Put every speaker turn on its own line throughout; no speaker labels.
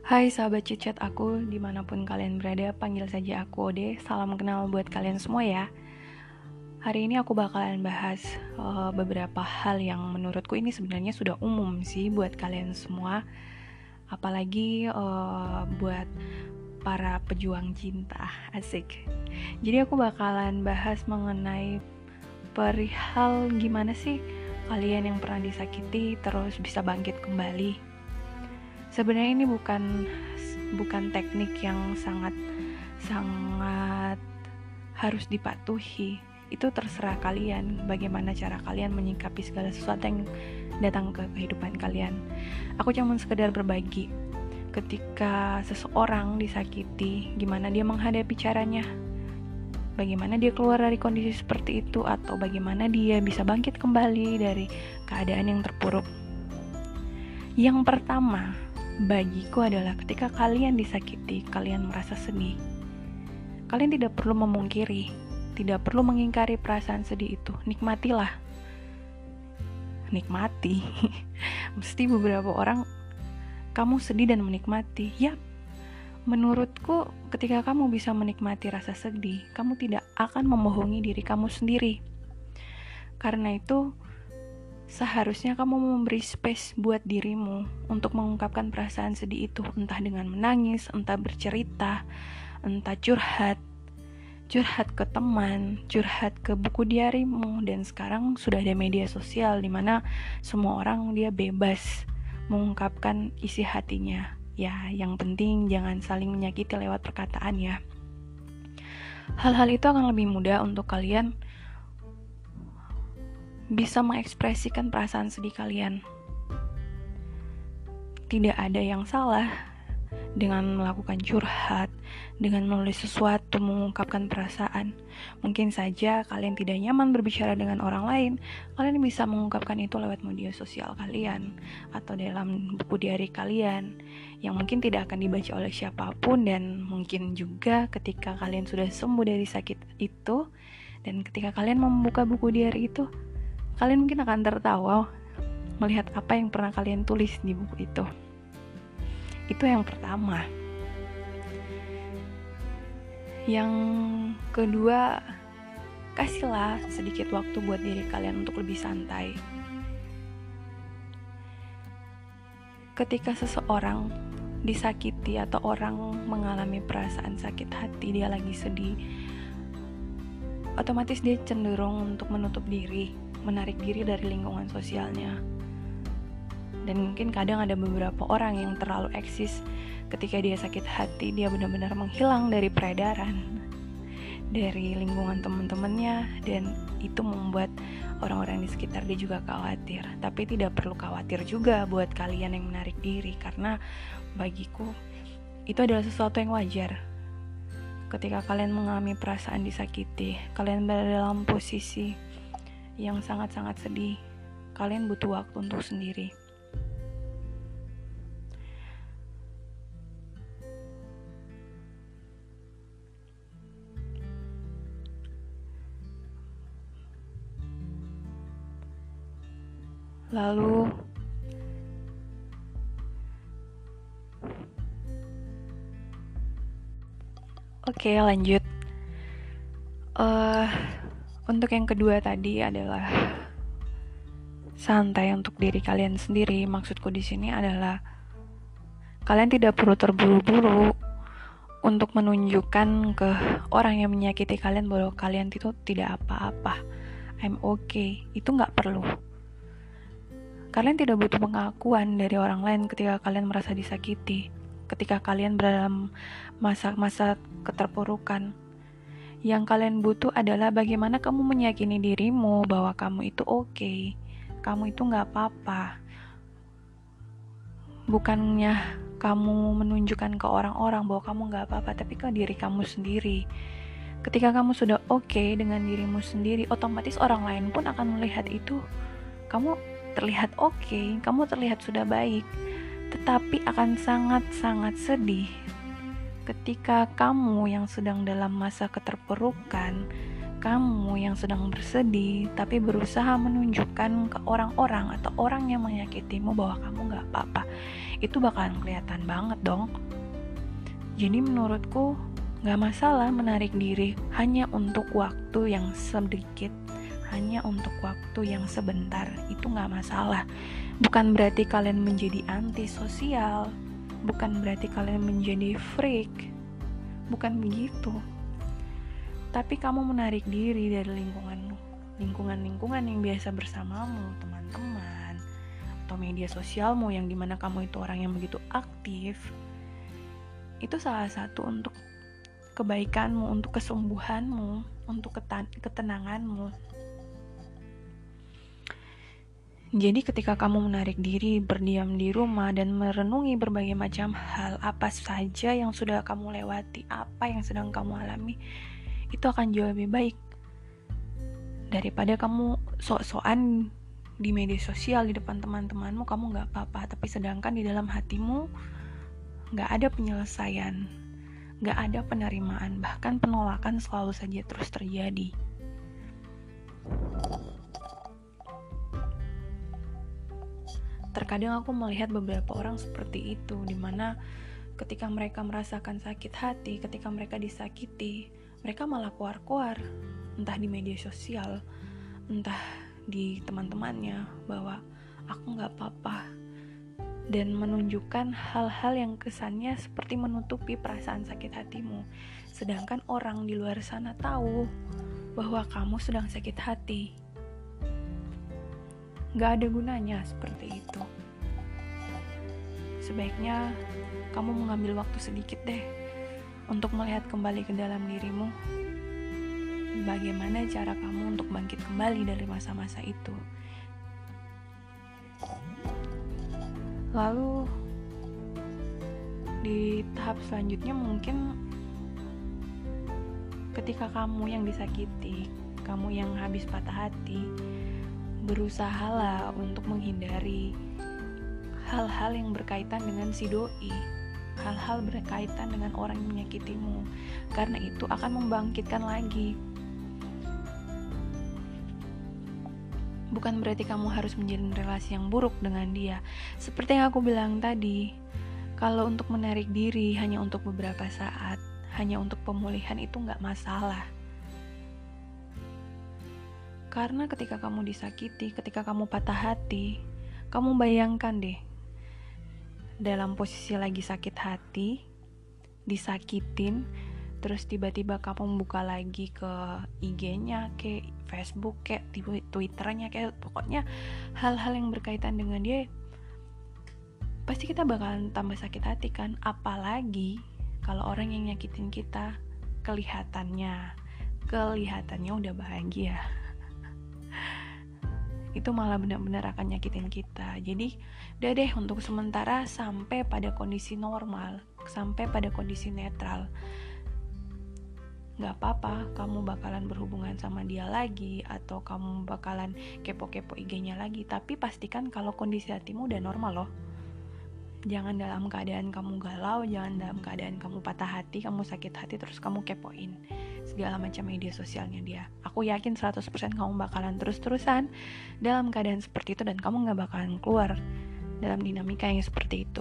Hai sahabat cicat aku, dimanapun kalian berada, panggil saja aku Ode. Salam kenal buat kalian semua ya. Hari ini aku bakalan bahas beberapa hal yang menurutku ini sebenarnya sudah umum sih buat kalian semua. Apalagi buat para pejuang cinta, asik. Jadi aku bakalan bahas mengenai perihal gimana sih kalian yang pernah disakiti terus bisa bangkit kembali. Sebenarnya ini bukan teknik yang sangat harus dipatuhi. Itu terserah kalian, bagaimana cara kalian menyikapi segala sesuatu yang datang ke kehidupan kalian. Aku cuma sekedar berbagi. Ketika seseorang disakiti, gimana dia menghadapi caranya, bagaimana dia keluar dari kondisi seperti itu, atau bagaimana dia bisa bangkit kembali dari keadaan yang terpuruk. Yang pertama bagiku adalah ketika kalian disakiti, kalian merasa sedih, kalian tidak perlu memungkiri, tidak perlu mengingkari perasaan sedih itu. Nikmati. Mesti beberapa orang kamu sedih dan menikmati. Yap, menurutku ketika kamu bisa menikmati rasa sedih, kamu tidak akan membohongi diri kamu sendiri. Karena itu seharusnya kamu memberi space buat dirimu untuk mengungkapkan perasaan sedih itu, entah dengan menangis, entah bercerita, entah curhat ke teman, curhat ke buku diarimu. Dan sekarang sudah ada media sosial di mana semua orang dia bebas mengungkapkan isi hatinya. Ya, yang penting jangan saling menyakiti lewat perkataan ya. Hal-hal itu akan lebih mudah untuk kalian bisa mengekspresikan perasaan sedih kalian. Tidak ada yang salah dengan melakukan curhat, dengan menulis sesuatu, mengungkapkan perasaan. Mungkin saja kalian tidak nyaman berbicara dengan orang lain, kalian bisa mengungkapkan itu lewat media sosial kalian atau dalam buku diari kalian yang mungkin tidak akan dibaca oleh siapapun. Dan mungkin juga ketika kalian sudah sembuh dari sakit itu, dan ketika kalian membuka buku diari itu, kalian mungkin akan tertawa melihat apa yang pernah kalian tulis di buku itu. Itu yang pertama. Yang kedua, kasihlah sedikit waktu buat diri kalian untuk lebih santai. Ketika seseorang disakiti atau orang mengalami perasaan sakit hati, dia lagi sedih, otomatis dia cenderung untuk menutup diri, menarik diri dari lingkungan sosialnya. Dan mungkin kadang ada beberapa orang yang terlalu eksis. Ketika dia sakit hati, dia benar-benar menghilang dari peredaran, dari lingkungan teman-temannya, dan itu membuat orang-orang di sekitar dia juga khawatir. Tapi tidak perlu khawatir juga buat kalian yang menarik diri, karena bagiku itu adalah sesuatu yang wajar. Ketika kalian mengalami perasaan disakiti, kalian berada dalam posisi yang sangat-sangat sedih, kalian butuh waktu untuk sendiri. Lalu oke, lanjut. Untuk yang kedua tadi adalah santai untuk diri kalian sendiri. Maksudku di sini adalah kalian tidak perlu terburu-buru untuk menunjukkan ke orang yang menyakiti kalian bahwa kalian itu tidak apa-apa. I'm okay. Itu nggak perlu. Kalian tidak butuh pengakuan dari orang lain ketika kalian merasa disakiti, ketika kalian berada dalam masa-masa keterpurukan. Yang kalian butuh adalah bagaimana kamu meyakini dirimu bahwa kamu itu okay, kamu itu gak apa-apa. Bukannya kamu menunjukkan ke orang-orang bahwa kamu gak apa-apa, tapi ke diri kamu sendiri. Ketika kamu sudah okay dengan dirimu sendiri, otomatis orang lain pun akan melihat itu. Kamu terlihat okay, kamu terlihat sudah baik. Tetapi akan sangat-sangat sedih ketika kamu yang sedang dalam masa keterpurukan, kamu yang sedang bersedih tapi berusaha menunjukkan ke orang-orang atau orang yang menyakitimu bahwa kamu gak apa-apa, itu bakalan kelihatan banget dong. Jadi menurutku gak masalah menarik diri hanya untuk waktu yang sedikit, hanya untuk waktu yang sebentar, itu gak masalah. Bukan berarti kalian menjadi antisosial, bukan berarti kalian menjadi freak, bukan begitu. Tapi kamu menarik diri dari lingkungan yang biasa bersamamu, teman-teman, atau media sosialmu yang dimana kamu itu orang yang begitu aktif. Itu salah satu untuk kebaikanmu, untuk kesembuhanmu, untuk ketenanganmu. Jadi ketika kamu menarik diri, berdiam di rumah dan merenungi berbagai macam hal, apa saja yang sudah kamu lewati, apa yang sedang kamu alami, itu akan jauh lebih baik daripada kamu sok-sokan di media sosial di depan teman-temanmu kamu gak apa-apa, tapi sedangkan di dalam hatimu gak ada penyelesaian, gak ada penerimaan, bahkan penolakan selalu saja terus terjadi. Terkadang aku melihat beberapa orang seperti itu, dimana ketika mereka merasakan sakit hati, ketika mereka disakiti, mereka malah keluar-keluar, entah di media sosial, entah di teman-temannya, bahwa aku gak apa-apa, dan menunjukkan hal-hal yang kesannya seperti menutupi perasaan sakit hatimu. Sedangkan orang di luar sana tahu bahwa kamu sedang sakit hati. Gak ada gunanya seperti itu. Sebaiknya kamu mengambil waktu sedikit deh untuk melihat kembali ke dalam dirimu. Bagaimana cara kamu untuk bangkit kembali dari masa-masa itu. Lalu di tahap selanjutnya mungkin ketika kamu yang disakiti, kamu yang habis patah hati, berusahalah untuk menghindari hal-hal yang berkaitan dengan si doi, hal-hal berkaitan dengan orang yang menyakitimu, karena itu akan membangkitkan lagi. Bukan berarti kamu harus menjalin relasi yang buruk dengan dia. Seperti yang aku bilang tadi, kalau untuk menarik diri hanya untuk beberapa saat, hanya untuk pemulihan, itu gak masalah. Karena ketika kamu disakiti, ketika kamu patah hati, kamu bayangkan deh, dalam posisi lagi sakit hati, disakitin, terus tiba-tiba kamu buka lagi ke IG-nya, ke Facebook, ke Twitter-nya, kayak pokoknya hal-hal yang berkaitan dengan dia, pasti kita bakalan tambah sakit hati kan. Apalagi kalau orang yang nyakitin kita kelihatannya udah bahagia, itu malah benar-benar akan nyakitin kita. Jadi udah deh, untuk sementara sampai pada kondisi normal, sampai pada kondisi netral. Gak apa-apa kamu bakalan berhubungan sama dia lagi, atau kamu bakalan kepo-kepo IG-nya lagi, tapi pastikan kalau kondisi hatimu udah normal loh. Jangan dalam keadaan kamu galau, jangan dalam keadaan kamu patah hati, kamu sakit hati, terus kamu kepoin segala macam media sosialnya dia. Aku yakin 100% kamu bakalan terus-terusan dalam keadaan seperti itu, dan kamu gak bakalan keluar dalam dinamika yang seperti itu.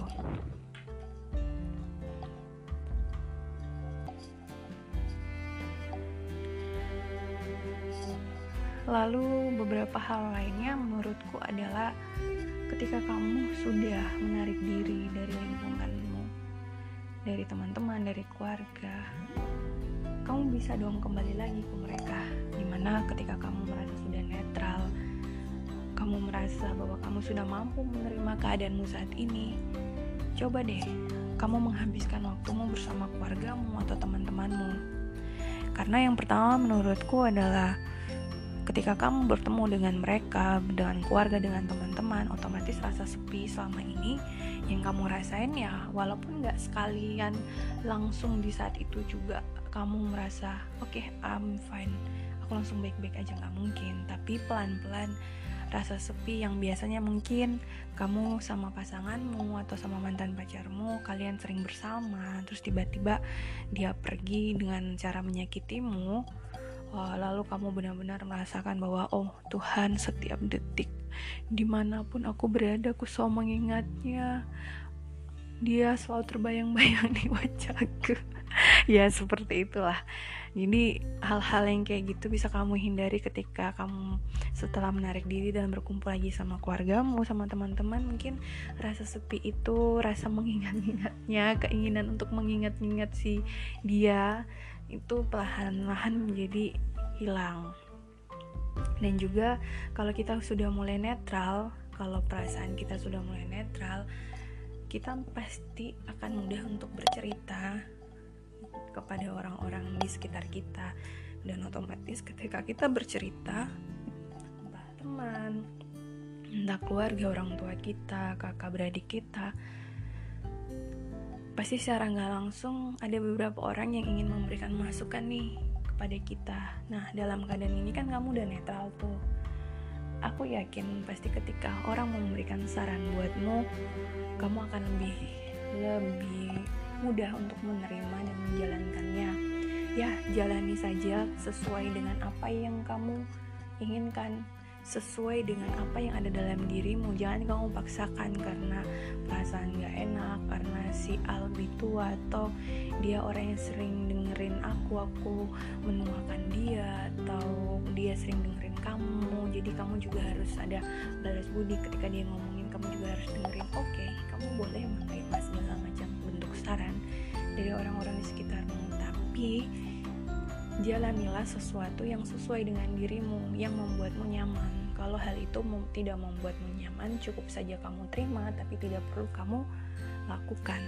Lalu beberapa hal lainnya menurutku adalah ketika kamu sudah menarik diri dari lingkunganmu, dari teman-teman, dari keluarga, kamu bisa dong kembali lagi ke mereka. Dimana ketika kamu merasa sudah netral, kamu merasa bahwa kamu sudah mampu menerima keadaanmu saat ini, coba deh kamu menghabiskan waktumu bersama keluargamu atau teman-temanmu. Karena yang pertama menurutku adalah ketika kamu bertemu dengan mereka, dengan keluarga, dengan teman-teman, otomatis rasa sepi selama ini yang kamu rasain, ya walaupun gak sekalian langsung di saat itu juga kamu merasa okay, I'm fine, aku langsung baik-baik aja, gak mungkin. Tapi pelan-pelan rasa sepi yang biasanya mungkin kamu sama pasanganmu atau sama mantan pacarmu, kalian sering bersama, terus tiba-tiba dia pergi dengan cara menyakitimu, lalu kamu benar-benar merasakan bahwa oh Tuhan, setiap detik dimanapun aku berada aku selalu mengingatnya, dia selalu terbayang-bayang di wajahku. Ya seperti itulah. Jadi hal-hal yang kayak gitu bisa kamu hindari ketika kamu setelah menarik diri dan berkumpul lagi sama keluargamu, sama teman-teman. Mungkin rasa sepi itu, rasa mengingat-ingatnya, keinginan untuk mengingat-ingat si dia itu perlahan-lahan menjadi hilang. Dan juga kalau kita sudah mulai netral, kalau perasaan kita sudah mulai netral, kita pasti akan mudah untuk bercerita kepada orang-orang di sekitar kita. Dan otomatis ketika kita bercerita, entah teman, entah keluarga, orang tua kita, kakak beradik kita, pasti secara gak langsung ada beberapa orang yang ingin memberikan masukan nih kepada kita. Nah dalam keadaan ini kan kamu udah netral tuh. Aku yakin pasti ketika orang memberikan saran buatmu, kamu akan lebih mudah untuk menerima dan menjalankannya. Ya, jalani saja sesuai dengan apa yang kamu inginkan, sesuai dengan apa yang ada dalam dirimu. Jangan kamu paksakan karena perasaan gak enak, karena si Albi tua atau dia orang yang sering dengerin aku menuakan dia, atau dia sering dengerin kamu, jadi kamu juga harus ada balas budi ketika dia ngomongin, kamu juga harus dengerin. Oke, kamu boleh menerima segala macam bentuk saran dari orang-orang di sekitarmu, tapi jalanilah sesuatu yang sesuai dengan dirimu, yang membuatmu nyaman. Kalau hal itu tidak membuatmu nyaman, cukup saja kamu terima, tapi tidak perlu kamu lakukan.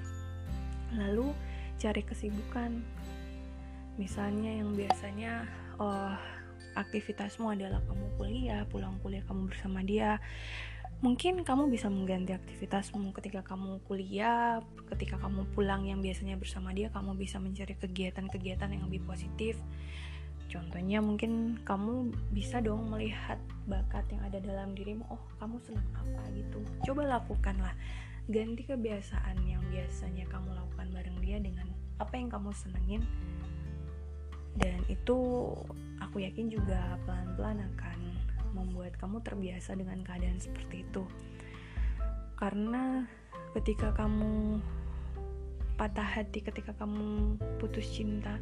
Lalu cari kesibukan. Misalnya yang biasanya aktivitasmu adalah kamu kuliah, pulang kuliah kamu bersama dia. Mungkin kamu bisa mengganti aktivitasmu ketika kamu kuliah, ketika kamu pulang yang biasanya bersama dia, kamu bisa mencari kegiatan-kegiatan yang lebih positif. Contohnya mungkin kamu bisa dong melihat bakat yang ada dalam dirimu, oh kamu senang apa gitu. Coba lakukanlah, ganti kebiasaan yang biasanya kamu lakukan bareng dia dengan apa yang kamu senengin. Dan itu aku yakin juga pelan-pelan akan membuat kamu terbiasa dengan keadaan seperti itu. Karena ketika kamu patah hati, ketika kamu putus cinta,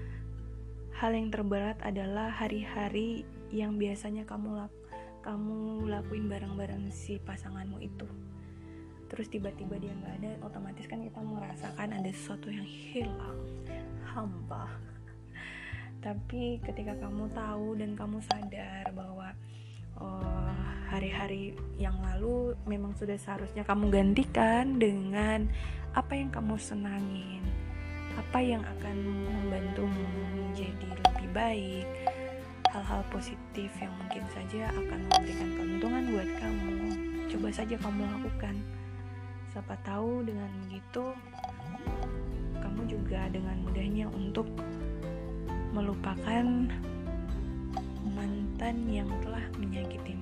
hal yang terberat adalah hari-hari yang biasanya kamu lakuin bareng-bareng si pasanganmu itu. Terus tiba-tiba dia gak ada, otomatis kan kita merasakan ada sesuatu yang hilang, hampa. Tapi ketika kamu tahu dan kamu sadar bahwa hari-hari yang lalu memang sudah seharusnya kamu gantikan dengan apa yang kamu senangin, apa yang akan membantumu menjadi lebih baik, hal-hal positif yang mungkin saja akan memberikan keuntungan buat kamu, coba saja kamu lakukan. Siapa tahu dengan begitu kamu juga dengan mudahnya untuk melupakan mantan yang telah menyakitimu.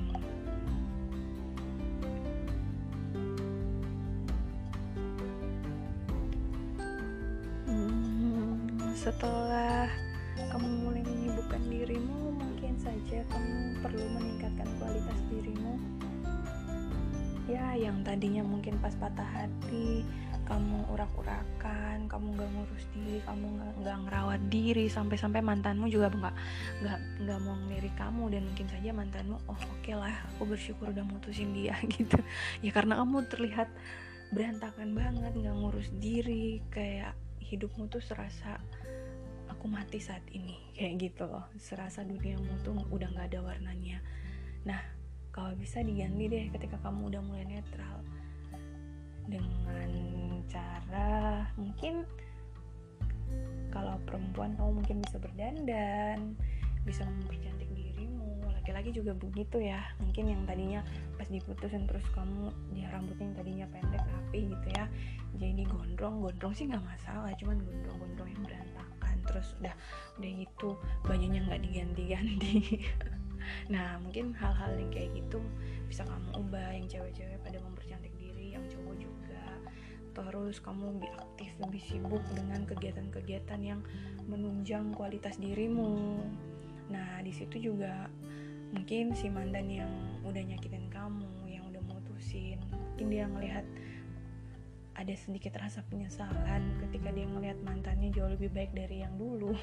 Setelah kamu mulai menyibukkan dirimu, mungkin saja kamu perlu meningkatkan kualitas dirimu. Ya, yang tadinya mungkin pas patah hati kamu urak-urakan, kamu gak ngurus diri, kamu gak ngerawat diri, sampai-sampai mantanmu juga gak mau ngelirik kamu, dan mungkin saja mantanmu oke lah, aku bersyukur udah mutusin dia gitu. Ya karena kamu terlihat berantakan banget, gak ngurus diri, kayak hidupmu tuh serasa aku mati saat ini, kayak gitu loh, serasa duniamu tuh udah gak ada warnanya. Nah, kalau bisa diganti deh ketika kamu udah mulai netral, dengan cara mungkin kalau perempuan kamu mungkin bisa berdandan, bisa mempercantik dirimu. Laki-laki juga begitu ya, mungkin yang tadinya pas diputusin terus kamu ya rambutnya yang tadinya pendek rapi gitu ya, jadi gondrong sih nggak masalah, cuman gondrong yang berantakan, terus udah gitu bajunya nggak diganti-ganti. Nah mungkin hal-hal yang kayak gitu bisa kamu ubah. Yang cewek-cewek pada mempercantik diri, yang cowok juga terus kamu lebih aktif, lebih sibuk dengan kegiatan-kegiatan yang menunjang kualitas dirimu. Nah, di situ juga mungkin si mantan yang udah nyakitin kamu, yang udah mutusin, mungkin dia ngelihat ada sedikit rasa penyesalan ketika dia ngelihat mantannya jauh lebih baik dari yang dulu.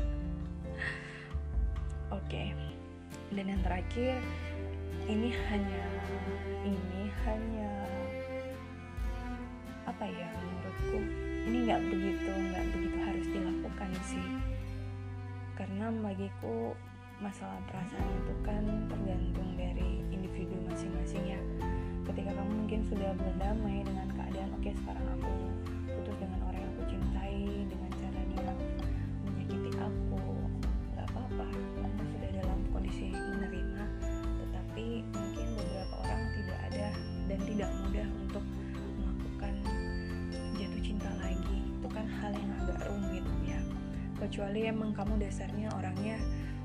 Oke. Dan yang terakhir, ini hanya apa ya, menurutku ini nggak begitu harus dilakukan sih, karena bagiku masalah perasaan itu kan tergantung dari individu masing-masing ya. Ketika kamu mungkin sudah berdamai dengan keadaan, oke, sekarang aku putus dengan orang yang aku cintai dengan cara dia menyakiti aku, nggak apa-apa, kamu sudah dalam kondisi menerima. Tetapi mungkin beberapa orang tidak ada dan tidak mudah untuk melakukan jatuh cinta lagi. Itu kan hal yang agak rumit ya, kecuali emang kamu dasarnya orangnya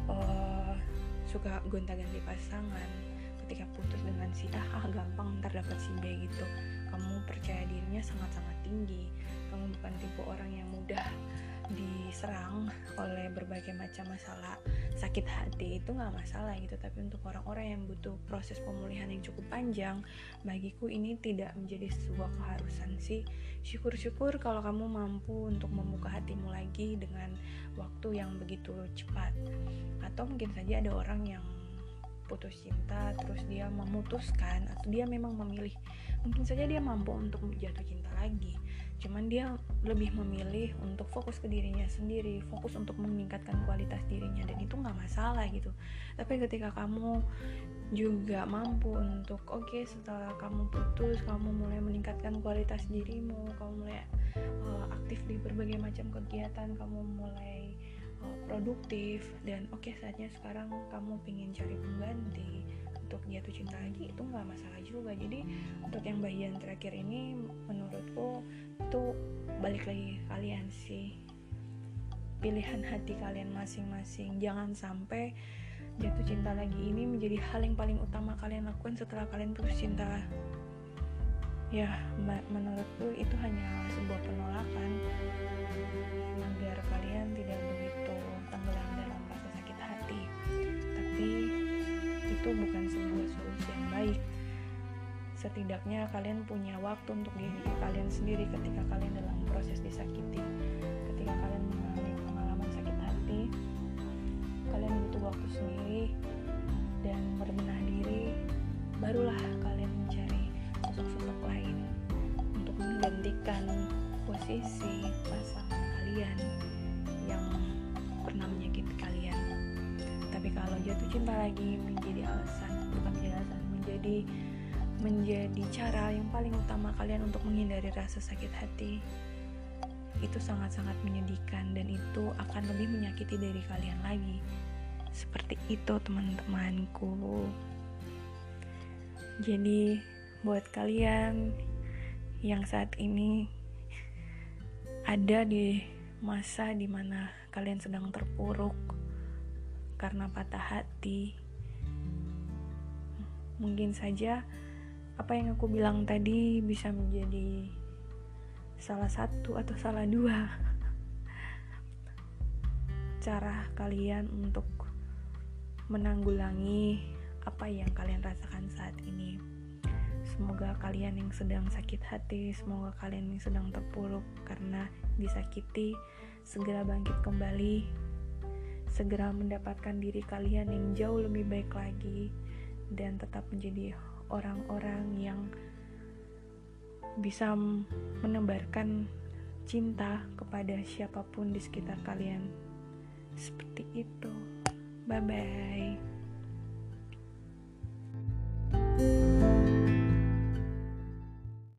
suka gonta-ganti pasangan. Ketika putus dengan si A, gampang ntar dapat si B gitu. Kamu percaya dirinya sangat-sangat tinggi, kamu bukan tipe orang yang mudah diserang oleh berbagai macam masalah sakit hati, itu gak masalah gitu. Tapi untuk orang-orang yang butuh proses pemulihan yang cukup panjang, bagiku ini tidak menjadi sebuah keharusan sih. Syukur-syukur kalau kamu mampu untuk membuka hatimu lagi dengan waktu yang begitu cepat. Atau mungkin saja ada orang yang putus cinta terus dia memutuskan, atau dia memang memilih, mungkin saja dia mampu untuk jatuh cinta lagi, cuman dia lebih memilih untuk fokus ke dirinya sendiri, fokus untuk meningkatkan kualitas dirinya, dan itu gak masalah gitu. Tapi ketika kamu juga mampu untuk setelah kamu putus, kamu mulai meningkatkan kualitas dirimu, kamu mulai aktif di berbagai macam kegiatan, kamu mulai produktif, dan saatnya sekarang kamu pengen cari pengganti untuk jatuh cinta lagi, itu gak masalah juga. Jadi untuk yang bagian terakhir ini menurutku itu balik lagi kalian sih, pilihan hati kalian masing-masing. Jangan sampai jatuh cinta lagi ini menjadi hal yang paling utama kalian lakukan setelah kalian putus cinta. Ya, menurutku itu hanya sebuah penolakan agar kalian tidak begitu tenggelam dalam rasa sakit hati. Tapi itu bukan sebuah solusi yang baik. Setidaknya kalian punya waktu untuk diri kalian sendiri ketika kalian dalam proses disakiti. Ketika kalian mengalami pengalaman sakit hati, kalian butuh waktu sendiri dan berbenah diri. Barulah kalian mencari sosok-sosok lain untuk menggantikan posisi pasangan kalian yang pernah menyakiti kalian. Tapi kalau jatuh cinta lagi menjadi menjadi cara yang paling utama kalian untuk menghindari rasa sakit hati, itu sangat-sangat menyedihkan, dan itu akan lebih menyakiti diri kalian lagi. Seperti itu teman-temanku. Jadi buat kalian yang saat ini ada di masa dimana kalian sedang terpuruk karena patah hati, mungkin saja apa yang aku bilang tadi bisa menjadi salah satu atau salah dua cara kalian untuk menanggulangi apa yang kalian rasakan saat ini. Semoga kalian yang sedang sakit hati, semoga kalian yang sedang terpuruk karena disakiti, segera bangkit kembali, segera mendapatkan diri kalian yang jauh lebih baik lagi, dan tetap menjadi orang-orang yang bisa menebarkan cinta kepada siapapun di sekitar kalian. Seperti itu. Bye-bye.